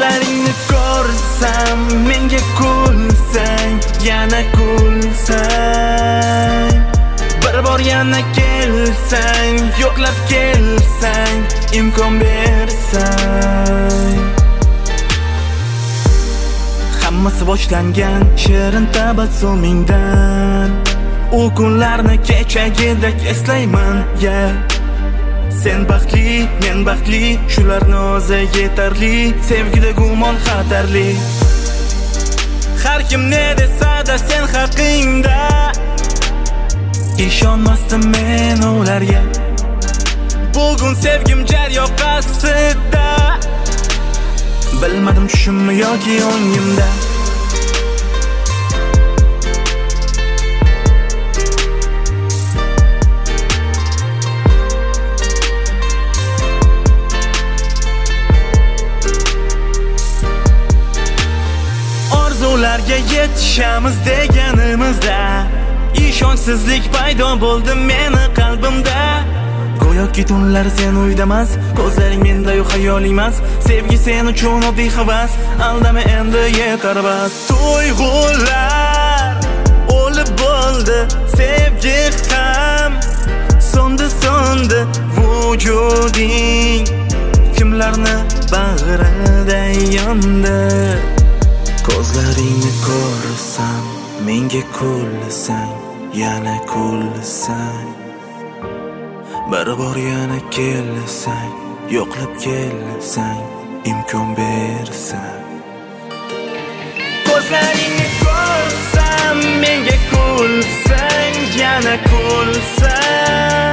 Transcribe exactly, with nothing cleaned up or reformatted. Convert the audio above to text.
Ko'zlaringni ko'rsam, menga kulsang, yana kulsang. Bir bor yana kelsang, yo'qlab kelsang, imkon bersang. Hammasi boshlangan shirin tabassumingdan. U kunlarni kechagidek eslayman, yeah. Sen baxtli, men baxtli, shularni o'zi yetarli. Sevgida gumon xatarli. Har kim ne desa-da sen haqingda. Ishonmasdim men ularga. Bugun sevgim jar yoqasida. Bilmadim tushimmi yoki o'ngimda. Orzularga yetishamiz deganimizda ishonchsizlik paydo bo'ldi meni qalbimda. Go'yoki tunlar sen uydamas, ko'zlaring menda yo'q xayolingiz. Sevgi sen uchun oddiy havas, aldama endi yetar bas. Tuyg'ular o'lib bo'ldi, sevgi ham so'ndi so'ndi vujuding. Kimlarni bag'rida yondi. Ko'zlaringni ko'rsam, menga kulsang, yana kulsang. Bir bor yana kelsang, yo'qlab kelsang, imkon bersang. Ko'zlaringni ko'rsam, menga kulsang, yana kulsang.